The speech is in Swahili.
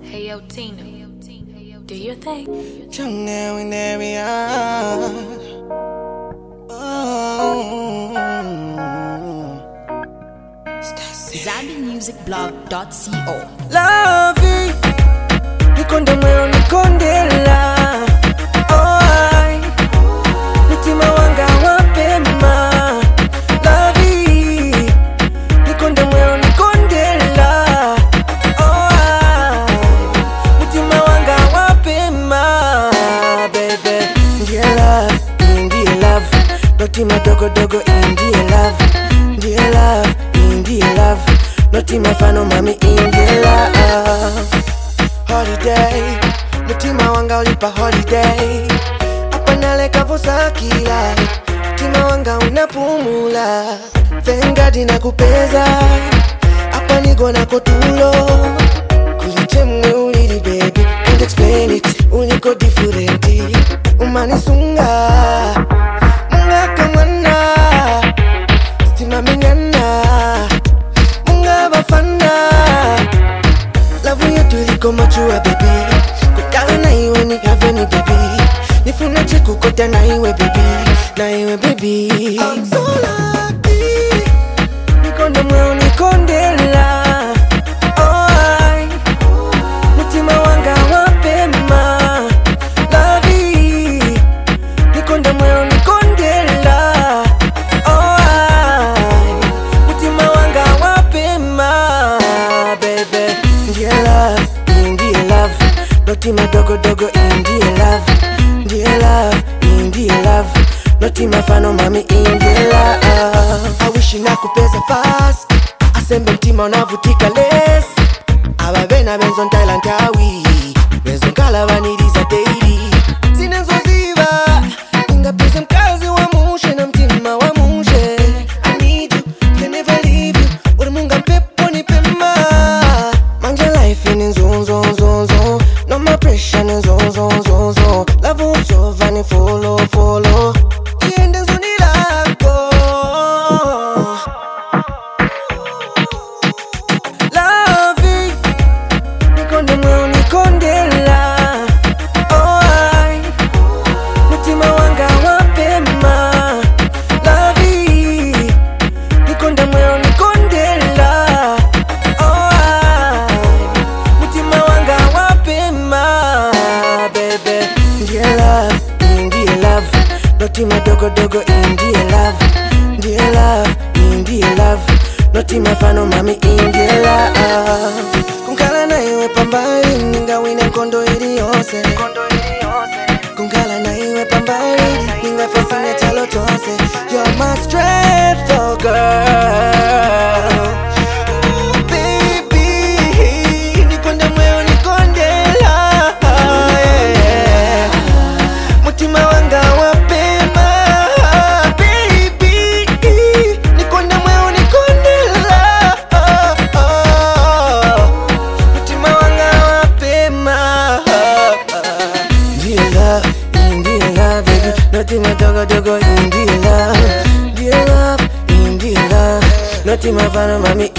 Hey yo, Tina, do your thing. Now in area. ZambianMusicBlog.co. Lavi, nikonde moyo nikondela. Oi, mutima wanga wapema. Lavi, nikonde moyo nikondela. Oi, mutima wanga wapema. Baby, dear love, dear love. Notima dogo dogo, dear love. Dear love, dear love. Notima fano mami dear love. Holiday, mutima wanga ulipa holiday. Apa naleka vosa kila, mutima wanga unapumula. Vengadi na kupeza, apa nigo na kotulo. Kulichemwe ulili baby, can't explain it, uliko differenti. Umanisunga, munga kamana, stima minyana. Munga bafana, love yetu iliko machua baby. Kukala na iwe ni heaven baby. Nifuna chiku kote na iwe baby. Na iwe baby, I'm so lucky. Nikonde mweo nikondela. Oi, mutima wanga wapema. Lavi, nikonde mweo nikondela. Oi, mutima wanga wapema. Baby, dear love, dear love. Notima dogo dogo, dear love. Dear love, dear love. Notima fano mami dear love. I wish nakupeza fast. Asembe mtima unavutika less. Ababena benzo Thailand tawi. Benzo nkala vaniriza daily. Sinenzo ziva. Ingapeza mkazi wa mushe na mtima wa mushe. I need you, can never leave you. Uri munga mpepo ni pema. Manja life in zonzo. No more pressure in zonzo. Love uso vani follow. Iende zoni lako. Lavi, nikonde mweo nikondela. Oi, mutima wanga wapema. Lavi, nikonde mweo nikondela. Oi, mutima wanga wapema. Baby, dear love, dear love. Notima dogo dogo, dear love. Dear love, dear love. Notima fano mami dear love. Kunkala na iwe pambali, ninga wina kondo ili yose. Kunkala na iwe pambali, ninga fasine chalo tose. You're my strength, oh girl. Baby, nikonde mweo nikondela. Yeah. Mutima wanga wapema. Baby, nikonde mweo nikondela. Mutima wanga wapema. Dear love, baby. Notima dogo dogo, dear love. Dear love, dear love. Notima fano mami